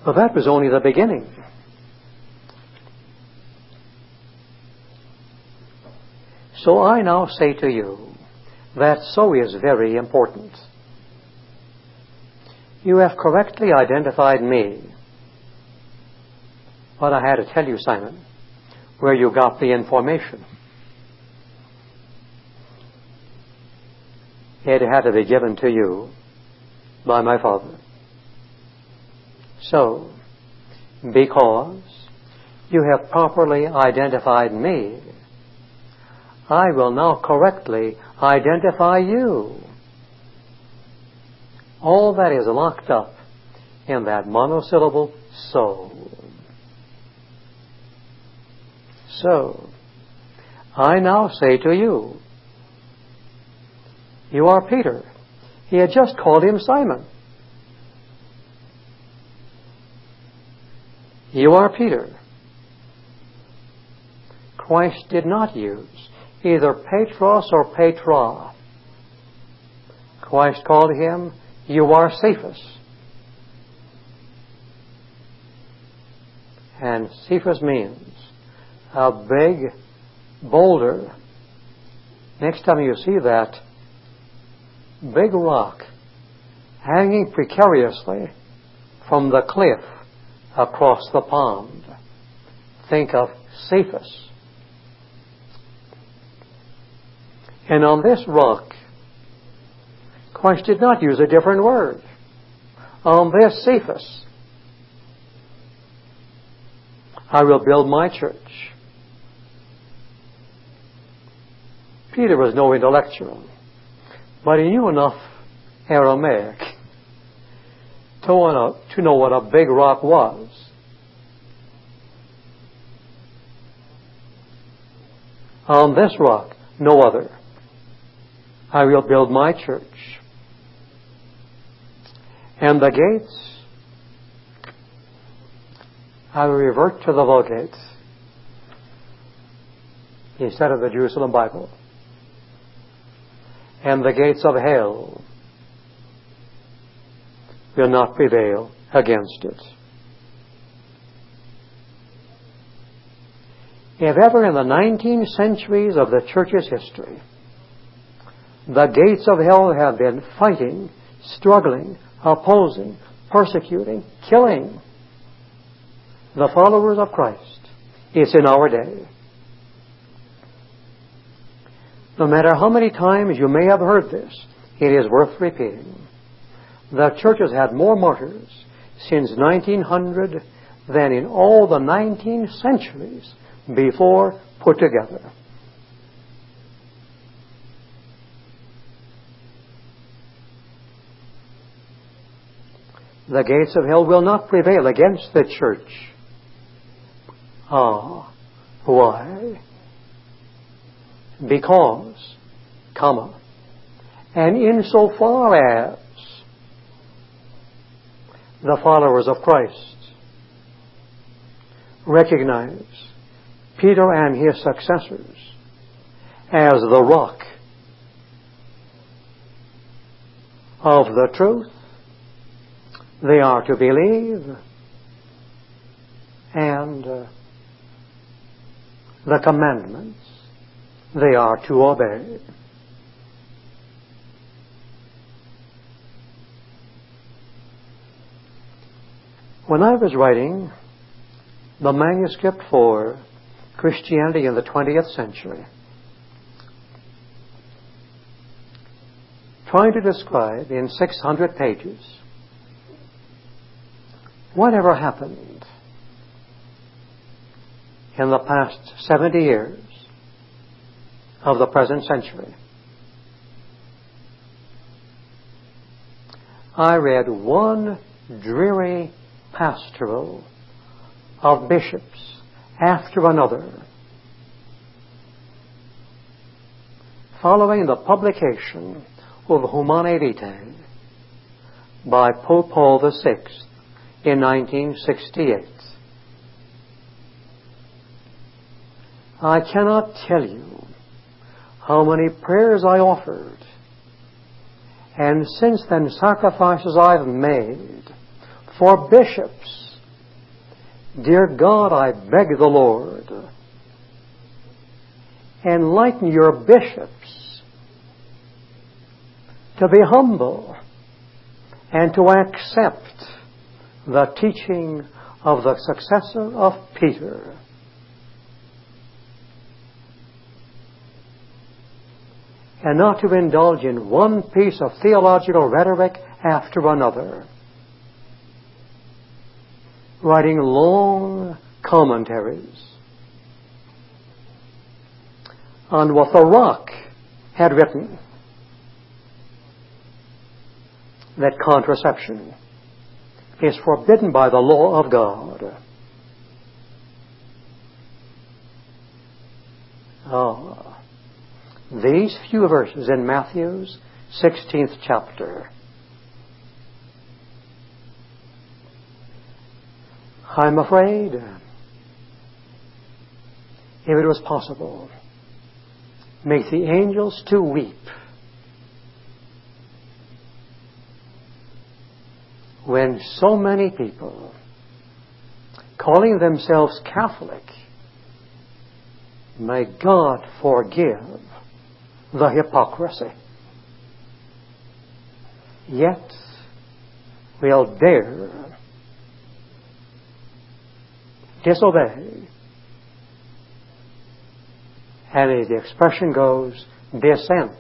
Well, that was only the beginning. So I now say to you that so is very important. You have correctly identified me. But I had to tell you, Simon, where you got the information. It had to be given to you by my Father. So, because you have properly identified me, I will now correctly identify you. All that is locked up in that monosyllable, so. So, I now say to you, you are Peter. He had just called him Simon. You are Peter. Christ did not use either Petros or Petra. Christ called him, you are Cephas. And Cephas means a big boulder. Next time you see that big rock hanging precariously from the cliff across the pond, think of Cephas. And on this rock, Christ did not use a different word. On this Cephas, I will build my church. Peter was no intellectual, but he knew enough Aramaic to know what a big rock was. On this rock, no other, I will build my church. And the gates, I will revert to the Vulgate instead of the Jerusalem Bible. And the gates of hell will not prevail against it. If ever in the 19 centuries of the church's history, the gates of hell have been fighting, struggling, opposing, persecuting, killing the followers of Christ, it's in our day. No matter how many times you may have heard this, it is worth repeating. The church has had more martyrs since 1900 than in all the 19 centuries before put together. The gates of hell will not prevail against the church. Why? Because, and insofar as the followers of Christ recognize Peter and his successors as the rock of the truth, they are to believe, and the commandments they are to obey. When I was writing the manuscript for Christianity in the 20th century, trying to describe in 600 pages whatever happened in the past 70 years of the present century, I read one dreary pastoral of bishops after another, following the publication of Humanae Vitae by Pope Paul VI in 1968. I cannot tell you how many prayers I offered, and since then sacrifices I've made for bishops Dear God, I beg the Lord, enlighten your bishops to be humble and to accept the teaching of the successor of Peter. And not to indulge in one piece of theological rhetoric after another, writing long commentaries on what the Rock had written, that contraception is forbidden by the law of God. These few verses in Matthew's 16th chapter. I'm afraid, if it was possible, make the angels to weep when so many people, calling themselves Catholic, may God forgive the hypocrisy, yet will dare disobey, and as the expression goes, dissent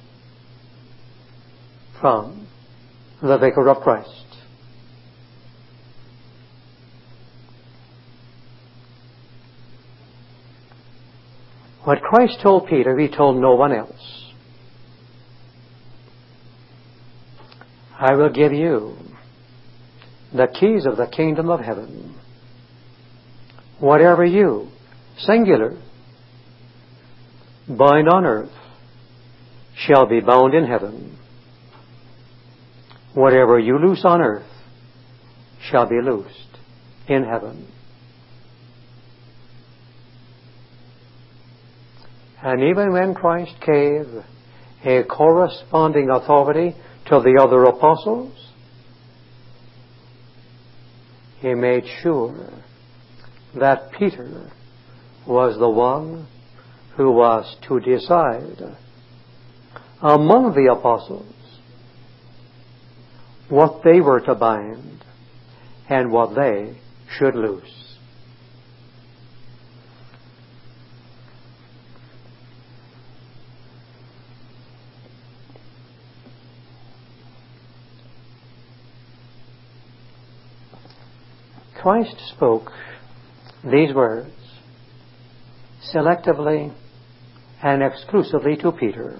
from the Vicar of Christ. What Christ told Peter, He told no one else. I will give you the keys of the kingdom of heaven. Whatever you, singular, bind on earth shall be bound in heaven. Whatever you loose on earth shall be loosed in heaven. And even when Christ gave a corresponding authority to the other apostles, He made sure that Peter was the one who was to decide among the apostles what they were to bind and what they should loose. Christ spoke these words selectively and exclusively to Peter.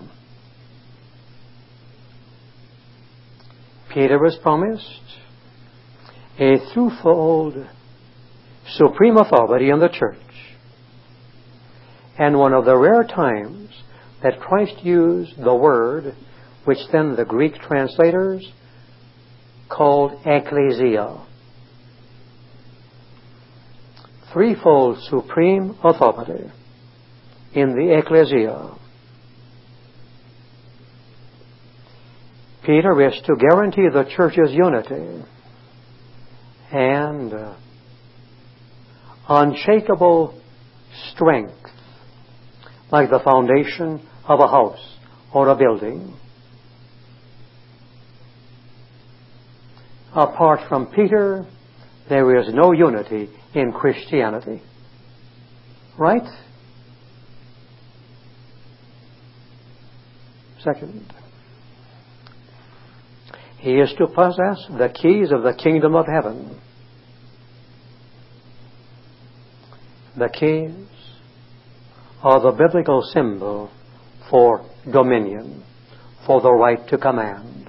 Peter was promised a threefold supreme authority in the church. And one of the rare times that Christ used the word which then the Greek translators called ecclesia. Threefold supreme authority in the ecclesia. Peter is to guarantee the church's unity and unshakable strength, like the foundation of a house or a building. Apart from Peter, there is no unity in Christianity. Right? Second, he is to possess the keys of the kingdom of heaven. The keys are the biblical symbol for dominion, for the right to command.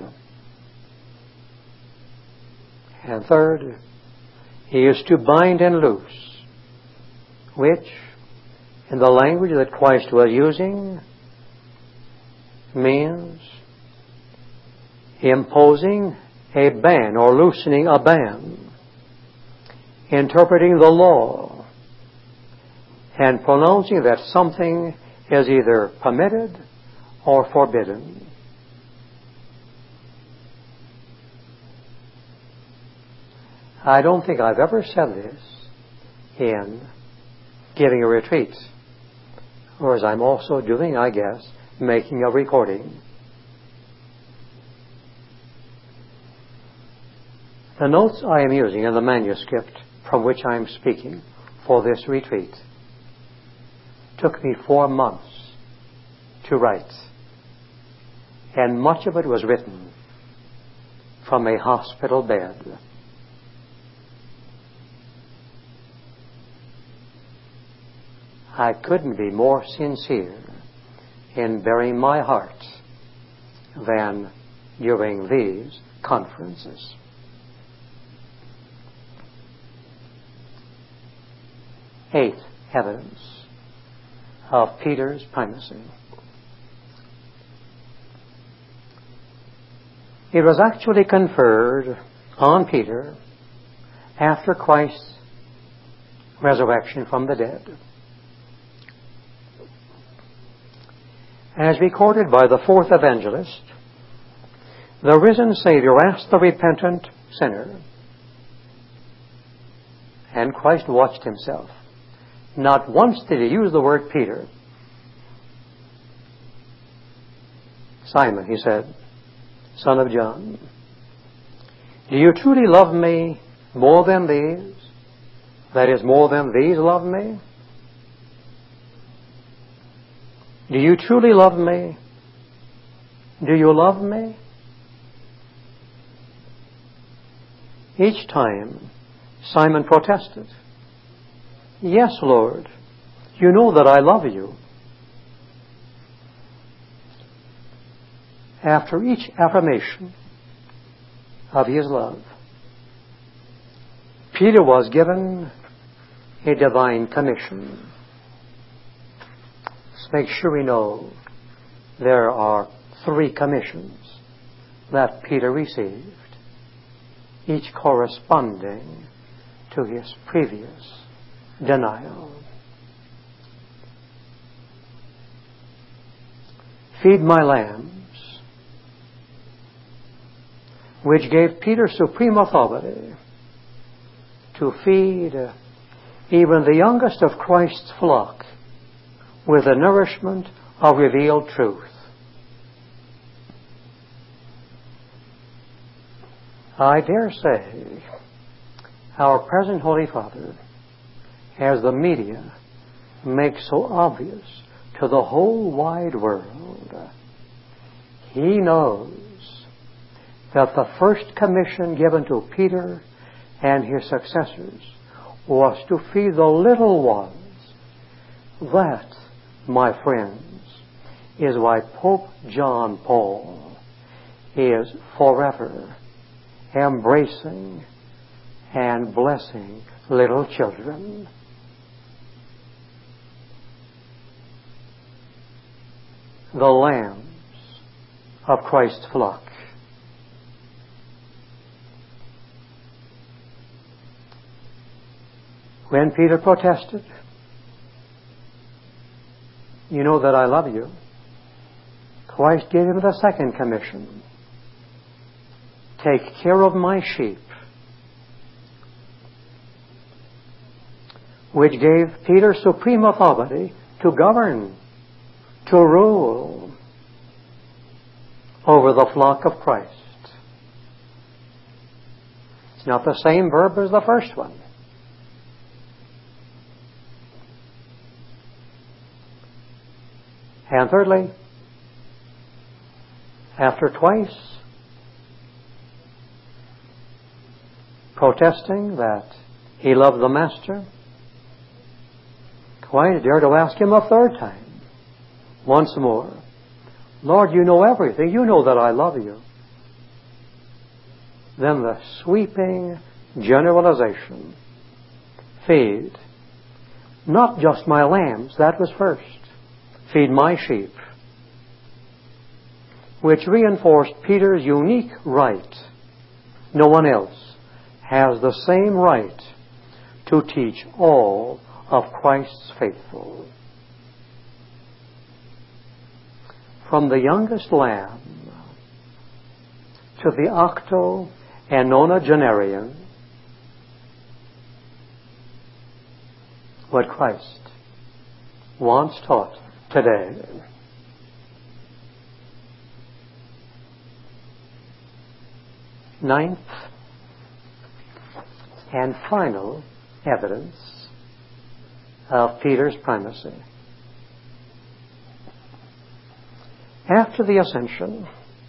And third, he is to bind and loose, which, in the language that Christ was using, means imposing a ban or loosening a ban, interpreting the law, and pronouncing that something is either permitted or forbidden. I don't think I've ever said this, in giving a retreat. Or as I'm also doing, I guess, making a recording. The notes I am using in the manuscript from which I am speaking for this retreat took me 4 months to write. And much of it was written from a hospital bed. I couldn't be more sincere in bearing my heart than during these conferences. Eighth evidence of Peter's primacy. It was actually conferred on Peter after Christ's resurrection from the dead. As recorded by the fourth evangelist, the risen Savior asked the repentant sinner, and Christ watched himself. Not once did he use the word Peter. Simon, he said, son of John, do you truly love me more than these? That is, more than these love me? Do you truly love me? Do you love me? Each time, Simon protested. Yes, Lord, you know that I love you. After each affirmation of his love, Peter was given a divine commission. Let's make sure we know there are 3 commissions that Peter received, each corresponding to his previous denial. Feed my lambs, which gave Peter supreme authority to feed even the youngest of Christ's flock with the nourishment of revealed truth. I dare say our present Holy Father, as the media makes so obvious to the whole wide world, he knows that the first commission given to Peter and his successors was to feed the little ones. That, my friends, is why Pope John Paul is forever embracing and blessing little children. The lambs of Christ's flock. When Peter protested, you know that I love you, Christ gave him the second commission. Take care of my sheep, which gave Peter supreme authority to govern, to rule over the flock of Christ. It's not the same verb as the first one. And thirdly, after twice protesting that he loved the Master, Christ dared to ask him a third time, once more, Lord, you know everything. You know that I love you. Then the sweeping generalization, feed not just my lambs, that was first. Feed my sheep, which reinforced Peter's unique right. No one else has the same right to teach all of Christ's faithful. From the youngest lamb to the octo and nonagenarian, what Christ once taught today. Ninth and final evidence of Peter's primacy. After the ascension,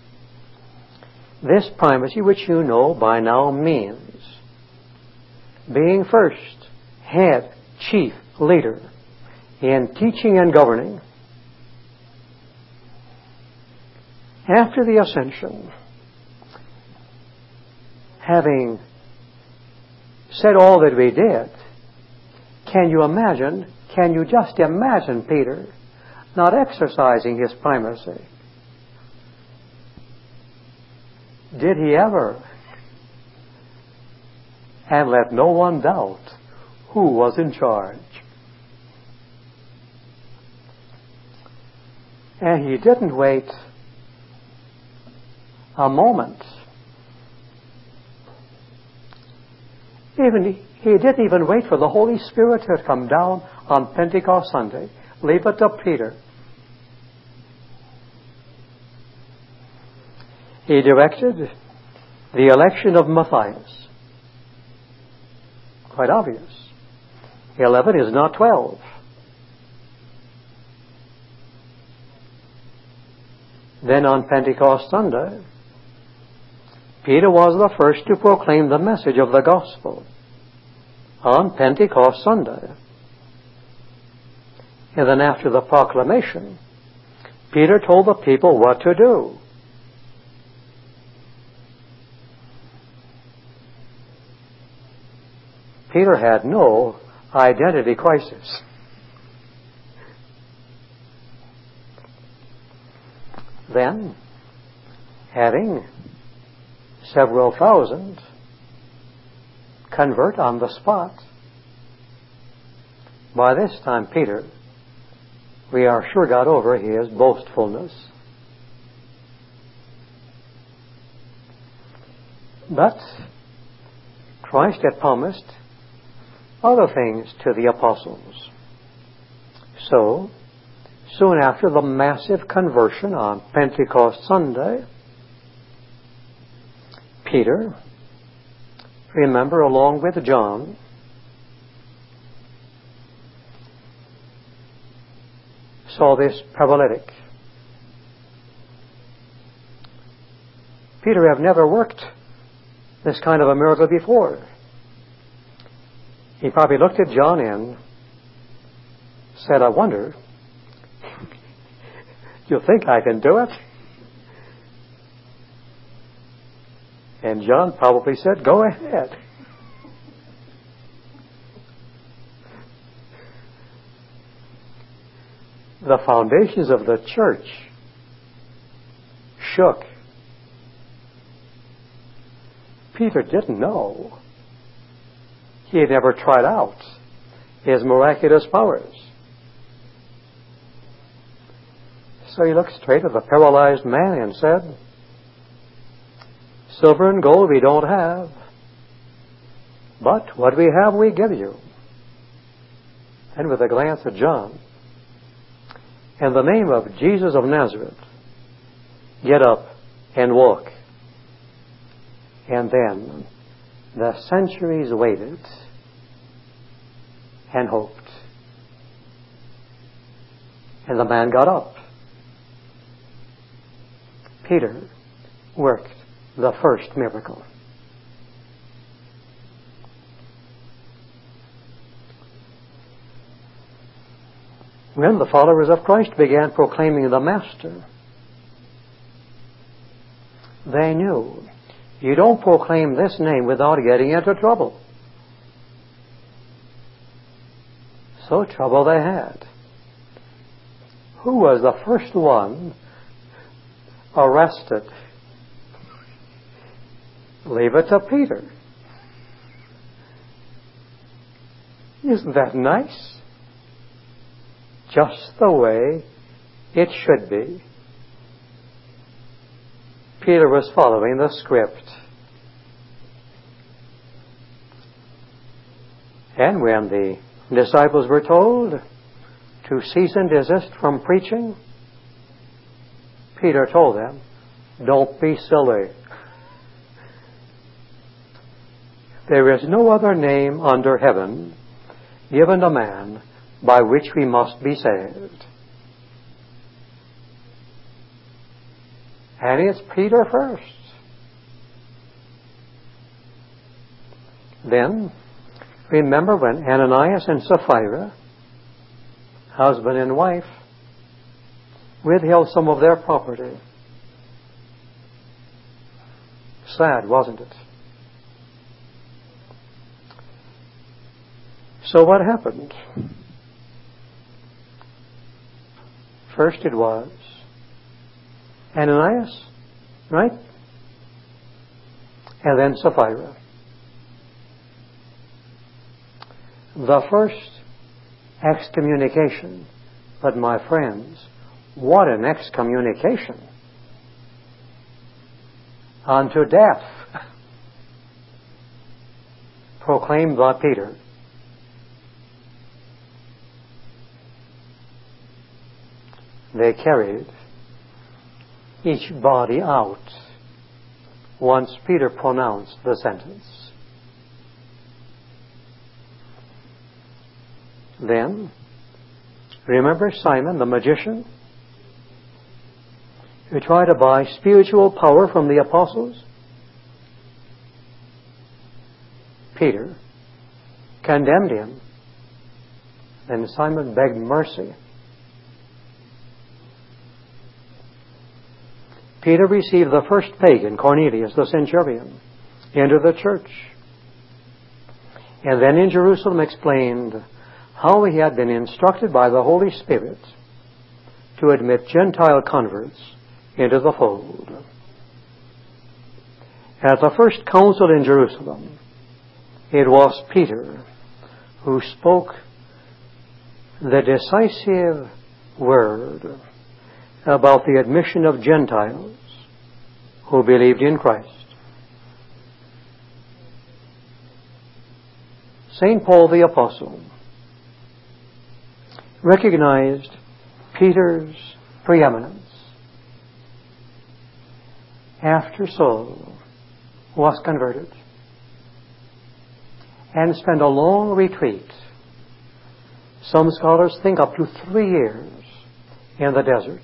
this primacy, which you know by now, means being first head, chief, leader in teaching and governing. After the ascension, having said all that we did, can you just imagine Peter not exercising his primacy? Did he ever? And let no one doubt who was in charge. And he didn't wait a moment. He didn't even wait for the Holy Spirit to come down on Pentecost Sunday. Leave it to Peter. He directed the election of Matthias. Quite obvious. 11 is not 12. Then on Pentecost Sunday, Peter was the first to proclaim the message of the gospel on Pentecost Sunday. And then after the proclamation, Peter told the people what to do. Peter had no identity crisis. Then, having several thousand convert on the spot, by this time Peter, we are sure, got over his boastfulness. But Christ had promised other things to the apostles. So, soon after the massive conversion on Pentecost Sunday, Peter, remember, along with John, saw this paralytic. Peter had never worked this kind of a miracle before. He probably looked at John and said, I wonder, you think I can do it? And John probably said, go ahead. The foundations of the church shook. Peter didn't know. He had never tried out his miraculous powers. So he looked straight at the paralyzed man and said, silver and gold we don't have, but what we have we give you. And with a glance at John, in the name of Jesus of Nazareth, get up and walk. And then the centuries waited and hoped. And the man got up. Peter worked the first miracle. When the followers of Christ began proclaiming the Master, they knew you don't proclaim this name without getting into trouble. So trouble they had. Who was the first one arrested? Leave it to Peter. Isn't that nice? Just the way it should be. Peter was following the script. And when the disciples were told to cease and desist from preaching. Peter told them, don't be silly. There is no other name under heaven given to man by which we must be saved. And it's Peter first. Then, remember when Ananias and Sapphira, husband and wife, withheld some of their property. Sad, wasn't it? So what happened? First it was Ananias, right? And then Sapphira. The first excommunication. But my friends, what an excommunication! Unto death, proclaimed by Peter. They carried each body out once Peter pronounced the sentence. Then, remember Simon the magician, who tried to buy spiritual power from the apostles? Peter condemned him. Then Simon begged mercy. Peter received the first pagan, Cornelius the centurion, into the church. And then in Jerusalem explained how he had been instructed by the Holy Spirit to admit Gentile converts into the fold. At the first council in Jerusalem, it was Peter who spoke the decisive word about the admission of Gentiles who believed in Christ. St. Paul the Apostle recognized Peter's preeminence after Saul was converted and spent a long retreat. Some scholars think up to 3 years in the desert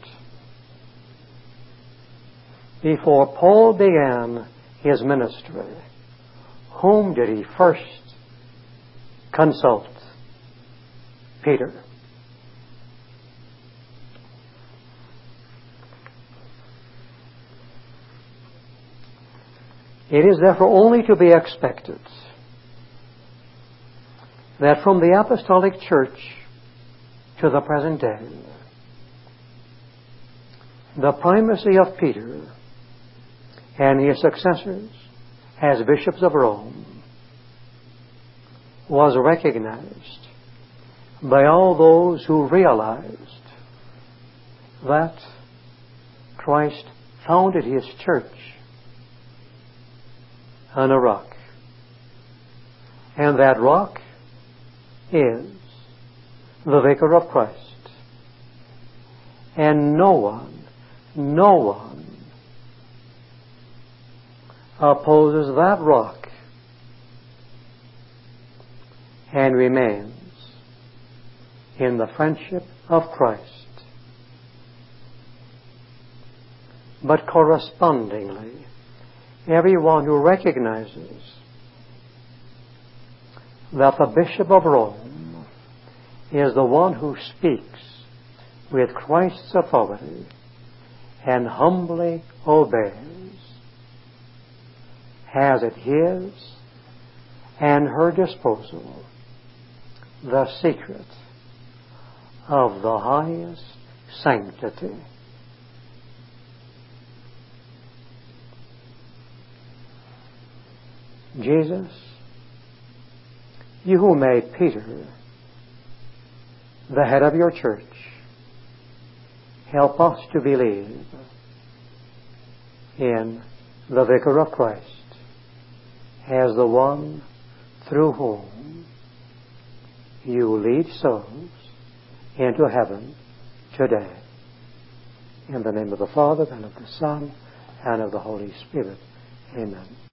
before Paul began his ministry. Whom did he first consult? Peter. It is therefore only to be expected that from the apostolic church to the present day, the primacy of Peter and his successors as bishops of Rome was recognized by all those who realized that Christ founded his church on a rock. And that rock is the Vicar of Christ. And no one opposes that rock and remains in the friendship of Christ. But correspondingly, everyone who recognizes that the Bishop of Rome is the one who speaks with Christ's authority and humbly obeys, has at his and her disposal the secret of the highest sanctity. Jesus, you who made Peter the head of your church, help us to believe in the Vicar of Christ as the one through whom you lead souls into heaven today. In the name of the Father, and of the Son, and of the Holy Spirit. Amen.